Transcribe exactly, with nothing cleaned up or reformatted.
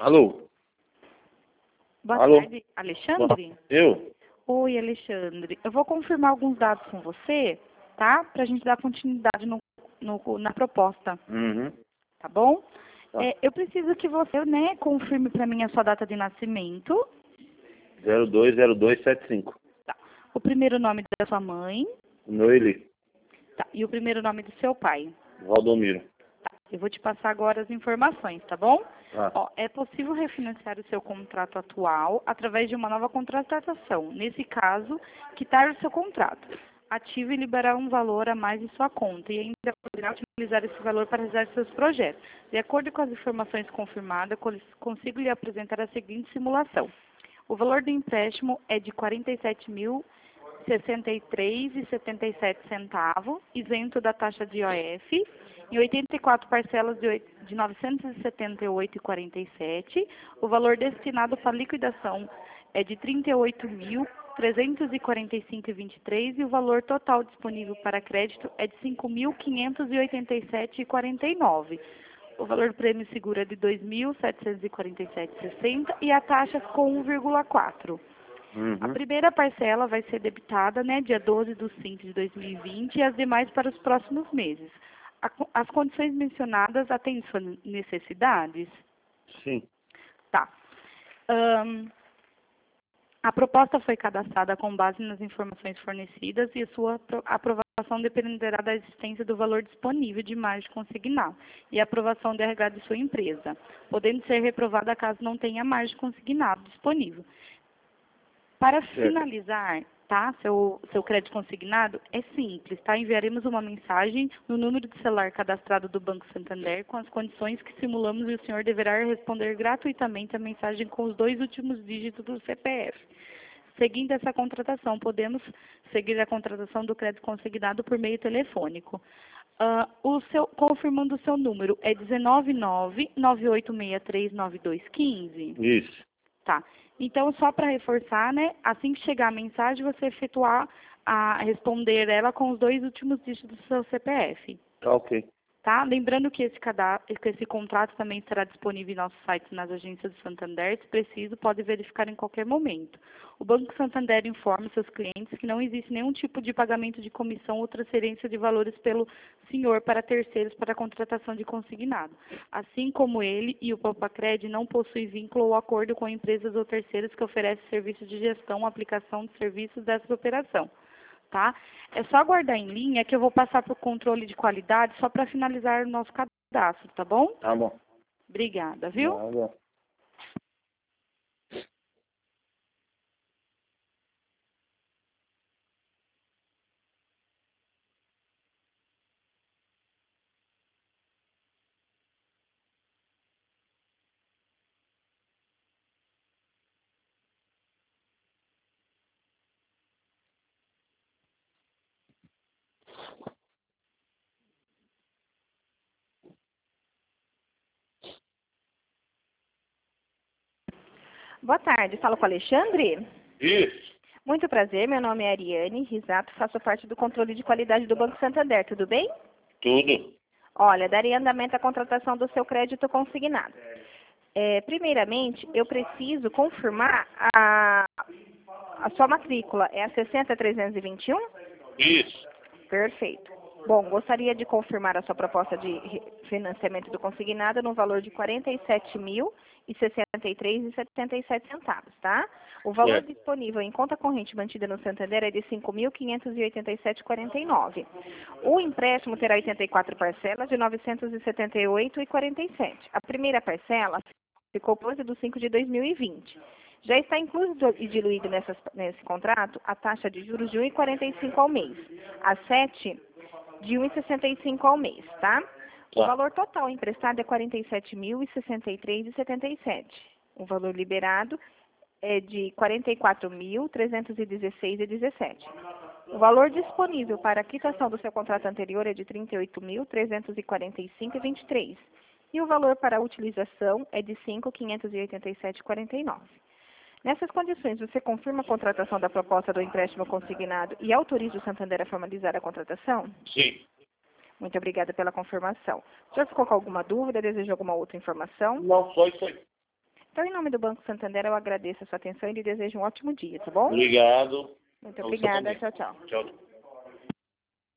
Alô? Boa Alô? tarde, Alexandre? Eu? Oi, Alexandre. Eu vou confirmar alguns dados com você, tá? Para a gente dar continuidade no, no- na proposta, Uhum. tá bom? Tá. É, eu preciso que você, né, confirme para mim a sua data de nascimento, zero dois zero dois sete cinco. tá? O primeiro nome da sua mãe, Noeli. tá? E o primeiro nome do seu pai. Valdomiro. Tá. Eu vou te passar agora as informações, tá bom? Tá. Ó, é possível refinanciar o seu contrato atual através de uma nova contratação. Nesse caso, quitar o seu contrato. Ative e liberar um valor a mais em sua conta e ainda poderá utilizar esse valor para realizar seus projetos. De acordo com as informações confirmadas, cons- consigo lhe apresentar a seguinte simulação. O valor do empréstimo é de quarenta e sete mil sessenta e três reais e setenta e sete centavos, isento da taxa de I O F, em oitenta e quatro parcelas de oit- de novecentos e setenta e oito reais e quarenta e sete centavos. O valor destinado para liquidação é de trinta e oito mil trezentos e quarenta e cinco reais e vinte e três centavos e o valor total disponível para crédito é de cinco mil quinhentos e oitenta e sete reais e quarenta e nove centavos. O valor do prêmio seguro é de dois mil setecentos e quarenta e sete reais e sessenta centavos e a taxa ficou um vírgula quatro. A Uhum. primeira parcela vai ser debitada, né, dia doze de cinco de dois mil e vinte e as demais para os próximos meses. A co- as condições mencionadas atendem suas necessidades? Sim. Tá. Ahn, a proposta foi cadastrada com base nas informações fornecidas e sua apro- aprovação dependerá da existência do valor disponível de margem consignada e a aprovação do R H de sua empresa, podendo ser reprovada caso não tenha margem consignada disponível. Para Certo. finalizar, tá, seu, seu crédito consignado, é simples, tá? Enviaremos uma mensagem no número de celular cadastrado do Banco Santander com as condições que simulamos e o senhor deverá responder gratuitamente a mensagem com os dois últimos dígitos do C P F. Seguindo essa contratação, podemos seguir a contratação do crédito consignado por meio telefônico. Ah, o seu, confirmando o seu número, é um nove nove, nove oito seis três, nove dois um cinco? Isso. Tá. Então, só para reforçar, né? Assim que chegar a mensagem, você efetuar a responder ela com os dois últimos dígitos do seu C P F. Tá ok. Tá? Lembrando que esse, cadastro, que esse contrato também estará disponível em nosso site nas agências do Santander. Se preciso, pode verificar em qualquer momento. O Banco Santander informa seus clientes que não existe nenhum tipo de pagamento de comissão ou transferência de valores pelo senhor para terceiros para a contratação de consignado. Assim como ele e o Popacred não possuem vínculo ou acordo com empresas ou terceiros que oferecem serviços de gestão ou aplicação de serviços dessa operação. Tá? É só aguardar em linha que eu vou passar para o controle de qualidade só para finalizar o nosso cadastro, tá bom? Tá bom. Obrigada, viu? Nada. Boa tarde, falo com o Alexandre. Isso. Muito prazer, meu nome é Ariane Risato, faço parte do controle de qualidade do Banco Santander, tudo bem? Tudo. Olha, darei andamento à contratação do seu crédito consignado. É, primeiramente, eu preciso confirmar a, a sua matrícula, é a sessenta trezentos e vinte e um? Isso. Perfeito. Bom, gostaria de confirmar a sua proposta de re- financiamento do consignado no valor de quarenta e sete mil e sessenta e três reais e setenta e sete centavos, tá? O valor Certo. disponível em conta corrente mantida no Santander é de cinco mil quinhentos e oitenta e sete reais e quarenta e nove centavos. O empréstimo terá oitenta e quatro parcelas de novecentos e setenta e oito reais e quarenta e sete centavos. A primeira parcela ficou por doze de cinco de dois mil e vinte. Já está incluso e diluído nessas, nesse contrato a taxa de juros de um vírgula quarenta e cinco ao mês. A sete de um vírgula sessenta e cinco ao mês, tá? O Tá. valor total emprestado é quarenta e sete mil e sessenta e três reais e setenta e sete. O valor liberado é de quarenta e quatro mil trezentos e dezesseis reais e dezessete. O valor disponível para a quitação do seu contrato anterior é de trinta e oito mil trezentos e quarenta e cinco reais e vinte e três. E o valor para a utilização é de cinco mil quinhentos e oitenta e sete reais e quarenta e nove. Nessas condições, você confirma a contratação da proposta do empréstimo consignado e autoriza o Santander a formalizar a contratação? Sim. Muito obrigada pela confirmação. O senhor ficou com alguma dúvida? Deseja alguma outra informação? Não, só isso aí. Então, em nome do Banco Santander, eu agradeço a sua atenção e lhe desejo um ótimo dia, tá bom? Obrigado. Muito Ao obrigada. Santander. Tchau, tchau. Tchau.